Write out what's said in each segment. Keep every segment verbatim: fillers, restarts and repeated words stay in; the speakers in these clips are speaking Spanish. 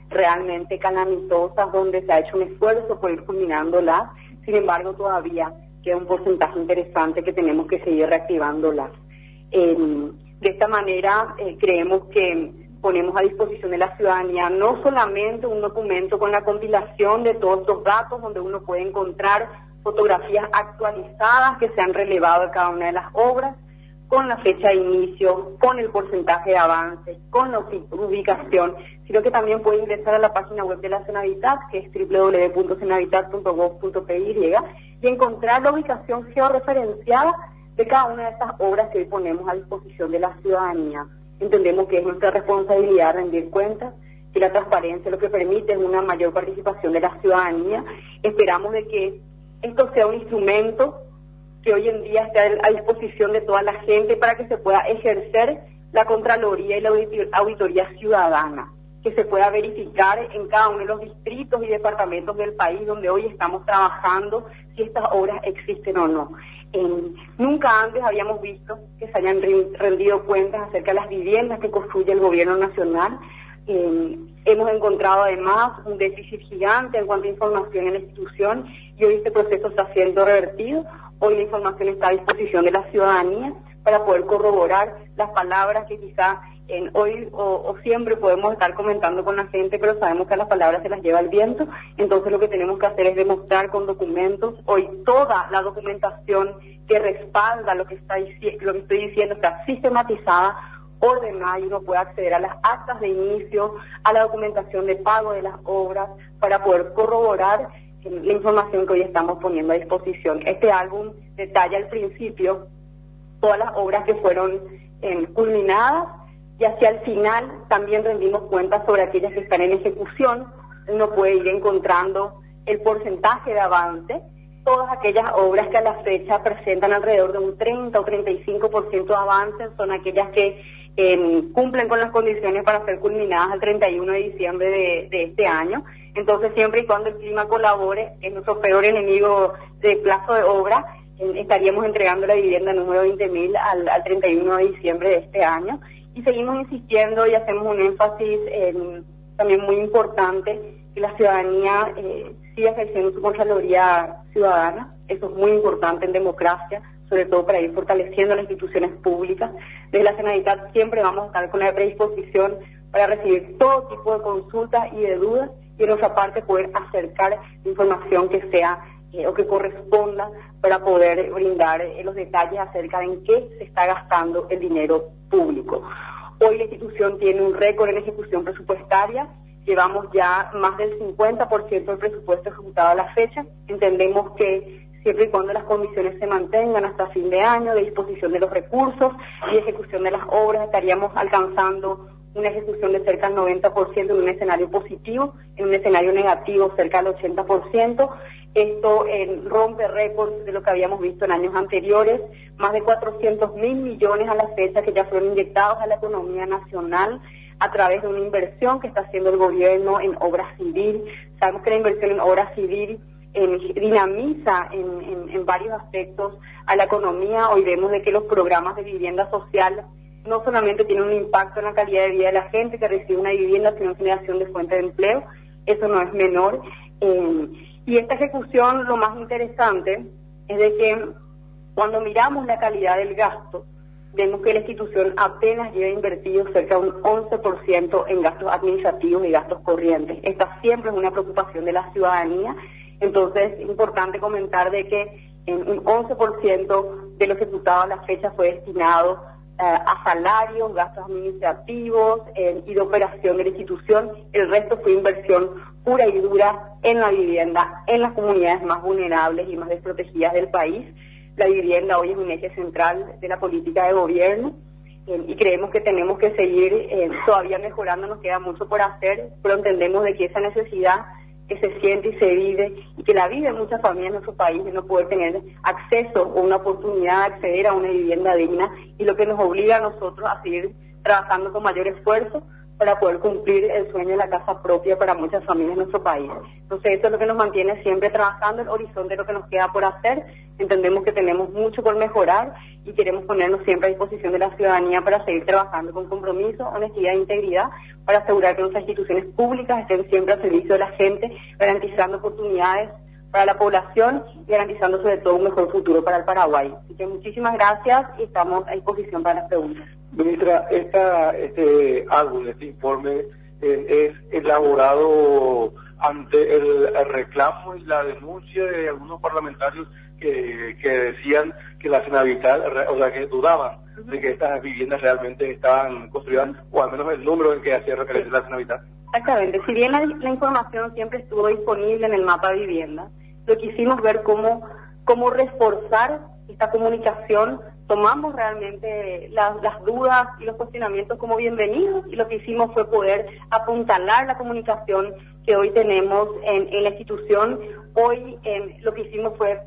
realmente calamitosas, donde se ha hecho un esfuerzo por ir culminándolas. Sin embargo, todavía queda un porcentaje interesante que tenemos que seguir reactivándolas. Eh, de esta manera, eh, creemos que ponemos a disposición de la ciudadanía no solamente un documento con la compilación de todos los datos, donde uno puede encontrar fotografías actualizadas que se han relevado de cada una de las obras, con la fecha de inicio, con el porcentaje de avance, con la ubicación, sino que también puede ingresar a la página web de la Senavitat, que es doble u doble u doble u punto senavitat punto gov punto p y, y encontrar la ubicación georreferenciada de cada una de estas obras que hoy ponemos a disposición de la ciudadanía. Entendemos que es nuestra responsabilidad rendir cuentas, que la transparencia lo que permite es una mayor participación de la ciudadanía. Esperamos de que esto sea un instrumento que hoy en día está a disposición de toda la gente para que se pueda ejercer la Contraloría y la Auditoría Ciudadana, que se pueda verificar en cada uno de los distritos y departamentos del país donde hoy estamos trabajando si estas obras existen o no. Eh, nunca antes habíamos visto que se hayan rendido cuentas acerca de las viviendas que construye el gobierno nacional. Eh, hemos encontrado además un déficit gigante en cuanto a información en la institución y hoy este proceso está siendo revertido. Hoy la información está a disposición de la ciudadanía para poder corroborar las palabras que quizá en hoy o, o siempre podemos estar comentando con la gente, pero sabemos que a las palabras se las lleva el viento. Entonces lo que tenemos que hacer es demostrar con documentos. Hoy toda la documentación que respalda lo que, está, lo que estoy diciendo está sistematizada, ordenada, y uno puede acceder a las actas de inicio, a la documentación de pago de las obras para poder corroborar la información que hoy estamos poniendo a disposición. Este álbum detalla al principio todas las obras que fueron eh, culminadas y hacia el final también rendimos cuentas sobre aquellas que están en ejecución. Uno puede ir encontrando el porcentaje de avance. Todas aquellas obras que a la fecha presentan alrededor de un treinta o treinta y cinco por ciento de avance son aquellas que eh, cumplen con las condiciones para ser culminadas al treinta y uno de diciembre de, de este año. Entonces, siempre y cuando el clima colabore, es nuestro peor enemigo de plazo de obra, eh, estaríamos entregando la vivienda número veinte mil al, al treinta y uno de diciembre de este año. Y seguimos insistiendo y hacemos un énfasis eh, también muy importante, que la ciudadanía eh, siga ejerciendo su Contraloría Ciudadana. Eso es muy importante en democracia, sobre todo para ir fortaleciendo las instituciones públicas. Desde la Senavitat siempre vamos a estar con la predisposición para recibir todo tipo de consultas y de dudas, y de nuestra parte poder acercar información que sea eh, o que corresponda para poder brindar eh, los detalles acerca de en qué se está gastando el dinero público. Hoy la institución tiene un récord en ejecución presupuestaria. Llevamos ya más del cincuenta por ciento del presupuesto ejecutado a la fecha. Entendemos que siempre y cuando las condiciones se mantengan hasta fin de año, de disposición de los recursos y ejecución de las obras, estaríamos alcanzando una ejecución de cerca del noventa por ciento en un escenario positivo, en un escenario negativo cerca del ochenta por ciento. Esto eh, rompe récords de lo que habíamos visto en años anteriores, más de cuatrocientos mil millones a la fecha que ya fueron inyectados a la economía nacional a través de una inversión que está haciendo el gobierno en obra civil. Sabemos que la inversión en obra civil eh, dinamiza en, en, en varios aspectos a la economía. Hoy vemos de que los programas de vivienda social no solamente tienen un impacto en la calidad de vida de la gente que recibe una vivienda, sino en generación de fuentes de empleo. Eso no es menor. Eh, y esta ejecución, lo más interesante es de que cuando miramos la calidad del gasto, vemos que la institución apenas lleva invertido cerca de un once por ciento en gastos administrativos y gastos corrientes. Esta siempre es una preocupación de la ciudadanía. Entonces es importante comentar de que en un once por ciento de lo ejecutado a la fecha fue destinado eh, a salarios, gastos administrativos eh, y de operación de la institución. El resto fue inversión pura y dura en la vivienda, en las comunidades más vulnerables y más desprotegidas del país. La vivienda hoy es un eje central de la política de gobierno eh, y creemos que tenemos que seguir eh, todavía mejorando. Nos queda mucho por hacer, pero entendemos de que esa necesidad que se siente y se vive y que la viven muchas familias en nuestro país de no poder tener acceso o una oportunidad de acceder a una vivienda digna, y lo que nos obliga a nosotros a seguir trabajando con mayor esfuerzo para poder cumplir el sueño de la casa propia para muchas familias en nuestro país. Entonces eso es lo que nos mantiene siempre trabajando, el horizonte de lo que nos queda por hacer. Entendemos que tenemos mucho por mejorar y queremos ponernos siempre a disposición de la ciudadanía para seguir trabajando con compromiso, honestidad e integridad, para asegurar que nuestras instituciones públicas estén siempre al servicio de la gente, garantizando oportunidades para la población y garantizando sobre todo un mejor futuro para el Paraguay. Así que muchísimas gracias y estamos a disposición para las preguntas. Ministra, esta, este álbum, este informe eh, es elaborado ante el, el reclamo y la denuncia de algunos parlamentarios que, que decían que la Senavital, o sea, que dudaban de que estas viviendas realmente estaban construidas, o al menos el número en que hacía referencia la Senavital. Exactamente. Si bien la, la información siempre estuvo disponible en el mapa de vivienda, lo quisimos ver cómo, cómo reforzar esta comunicación. Tomamos realmente las, las dudas y los cuestionamientos como bienvenidos y lo que hicimos fue poder apuntalar la comunicación que hoy tenemos en, en la institución. Hoy eh, lo que hicimos fue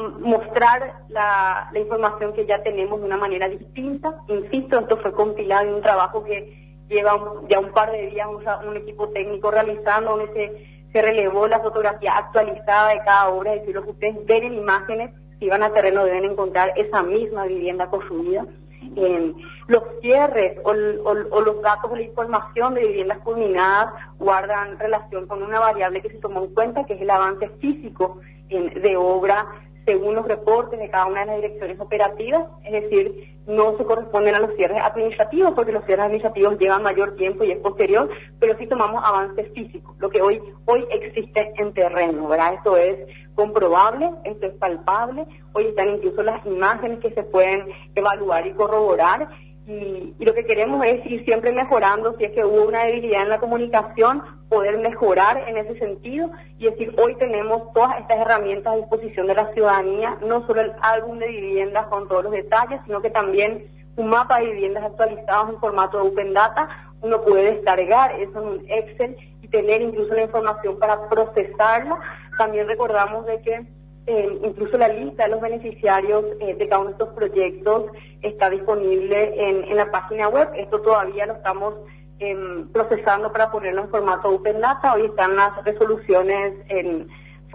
mostrar la, la información que ya tenemos de una manera distinta. Insisto, esto fue compilado en un trabajo que lleva un, ya un par de días un, un equipo técnico realizando, donde se, se relevó la fotografía actualizada de cada obra, es decir, lo que ustedes ven en imágenes, si van a terreno deben encontrar esa misma vivienda construida. Eh, los cierres o, o, o los datos o la información de viviendas culminadas guardan relación con una variable que se tomó en cuenta, que es el avance físico eh, de obra según los reportes de cada una de las direcciones operativas, es decir, no se corresponden a los cierres administrativos, porque los cierres administrativos llevan mayor tiempo y es posterior, pero sí tomamos avances físicos, lo que hoy, hoy existe en terreno, ¿verdad? Esto es comprobable, esto es palpable, hoy están incluso las imágenes que se pueden evaluar y corroborar, y, y lo que queremos es ir siempre mejorando. Si es que hubo una debilidad en la comunicación, poder mejorar en ese sentido y decir, hoy tenemos todas estas herramientas a disposición de la ciudadanía, no solo el álbum de viviendas con todos los detalles, sino que también un mapa de viviendas actualizados en formato de Open Data. Uno puede descargar eso en un Excel y tener incluso la información para procesarla. También recordamos de que Eh, incluso la lista de los beneficiarios eh, de cada uno de estos proyectos está disponible en, en la página web. Esto todavía lo estamos eh, procesando para ponerlo en formato Open Data. Hoy están las resoluciones en,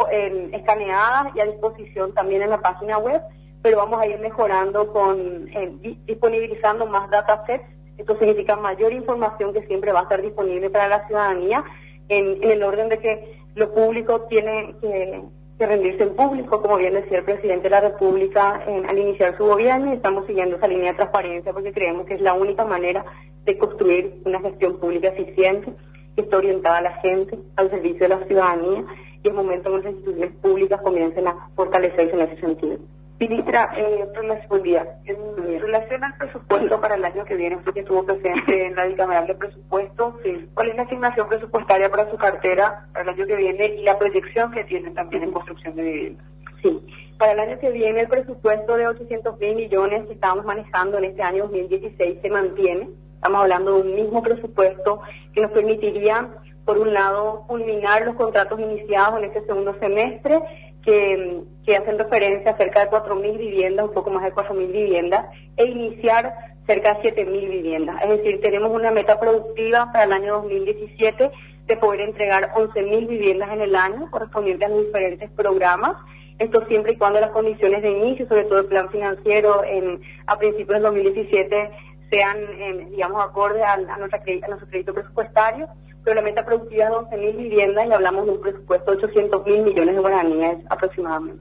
en escaneadas y a disposición también en la página web, pero vamos a ir mejorando con eh, disponibilizando más datasets. Esto significa mayor información que siempre va a estar disponible para la ciudadanía en, en el orden de que lo público tiene que que rendirse en público, como bien decía el presidente de la República eh, al iniciar su gobierno, y estamos siguiendo esa línea de transparencia porque creemos que es la única manera de construir una gestión pública eficiente, que está orientada a la gente, al servicio de la ciudadanía, y es momento en que las instituciones públicas comiencen a fortalecerse en ese sentido. Ministra, eh, buen día. En relación al presupuesto para el año que viene, usted que estuvo presente en la bicameral de presupuesto, sí. ¿Cuál es la asignación presupuestaria para su cartera para el año que viene y la proyección que tienen también en construcción de vivienda? Sí, para el año que viene el presupuesto de ochocientos mil millones que estábamos manejando en este año dos mil dieciséis se mantiene. Estamos hablando de un mismo presupuesto que nos permitiría, por un lado, culminar los contratos iniciados en este segundo semestre, Que, que hacen referencia a cerca de cuatro mil viviendas, un poco más de cuatro mil viviendas, e iniciar cerca de siete mil viviendas. Es decir, tenemos una meta productiva para el año dos mil diecisiete de poder entregar once mil viviendas en el año, correspondientes a los diferentes programas. Esto siempre y cuando las condiciones de inicio, sobre todo el plan financiero, en, a principios del dos mil diecisiete, sean, en, digamos, acordes a, a, nuestra, a nuestro crédito presupuestario. Pero la meta productiva es de once mil viviendas y hablamos de un presupuesto de ochocientos mil millones de guaraníes aproximadamente.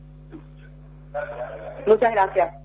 Muchas gracias.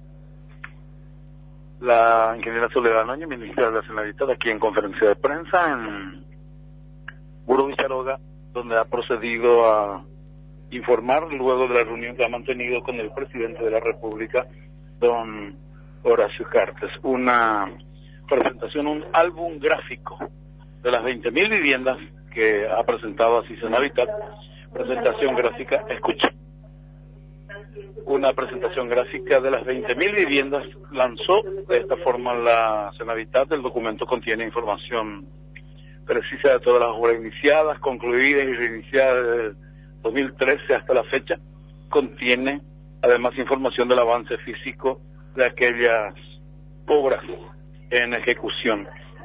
La ingeniera Soledad Núñez, ministra de la Senavital, aquí en conferencia de prensa en Buró Villaroga, donde ha procedido a informar luego de la reunión que ha mantenido con el presidente de la República, don Horacio Cartes, una presentación, un álbum gráfico de las veinte mil viviendas que ha presentado así Senavital. Presentación gráfica, escucha, una presentación gráfica de las veinte mil viviendas lanzó de esta forma la Senavital. El documento contiene información precisa de todas las obras iniciadas, concluidas y reiniciadas desde el dos mil trece hasta la fecha. Contiene además información del avance físico de aquellas obras en ejecución.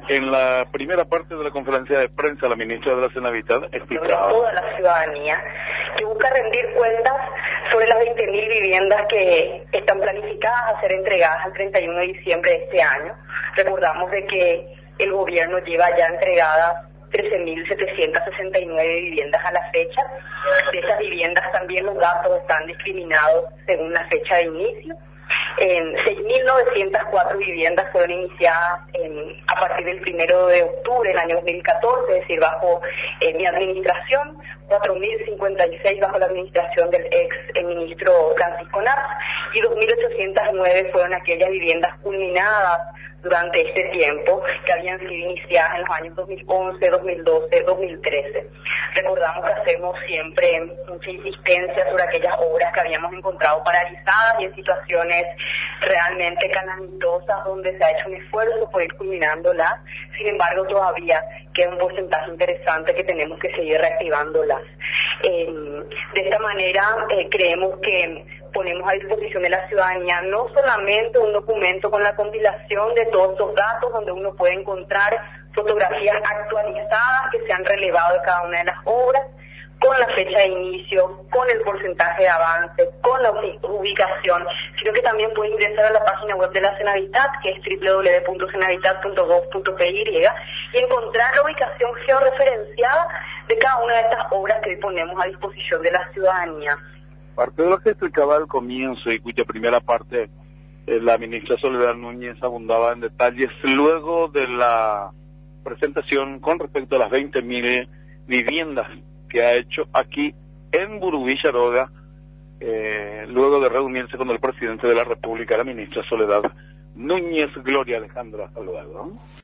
En la primera parte de la conferencia de prensa, la ministra de la Generalitat explicaba... toda la ciudadanía, que busca rendir cuentas sobre las veinte mil viviendas que están planificadas a ser entregadas al treinta y uno de diciembre de este año. Recordamos de que el gobierno lleva ya entregadas trece mil setecientas sesenta y nueve viviendas a la fecha. De esas viviendas también los datos están discriminados según la fecha de inicio. En seis mil novecientas cuatro viviendas fueron iniciadas en, a partir del primero de octubre del año dos mil catorce, es decir, bajo eh, mi administración, cuatro mil cincuenta y seis bajo la administración del ex eh, ministro Francisco Narz, y dos mil ochocientas nueve fueron aquellas viviendas culminadas durante este tiempo, que habían sido iniciadas en los años dos mil once, dos mil doce, dos mil trece. Recordamos que hacemos siempre mucha insistencia sobre aquellas obras que habíamos encontrado paralizadas y en situaciones realmente calamitosas donde se ha hecho un esfuerzo por ir culminándolas. Sin embargo, todavía queda un porcentaje interesante que tenemos que seguir reactivándolas. Eh, de esta manera, eh, creemos que ponemos a disposición de la ciudadanía no solamente un documento con la compilación de todos estos datos, donde uno puede encontrar fotografías actualizadas que se han relevado de cada una de las obras, con la fecha de inicio, con el porcentaje de avance, con la ubicación, sino que también puede ingresar a la página web de la Generalitat, que es doble u doble u doble u punto generalitat punto gov punto p y, y encontrar la ubicación georreferenciada de cada una de estas obras que ponemos a disposición de la ciudadanía. Parte de lo que explicaba al comienzo y cuya primera parte eh, la ministra Soledad Núñez abundaba en detalles luego de la presentación con respecto a las veinte mil viviendas que ha hecho aquí en Burubí Llaroga, eh, luego de reunirse con el presidente de la República, la ministra Soledad Núñez. Gloria Alejandra, hasta luego.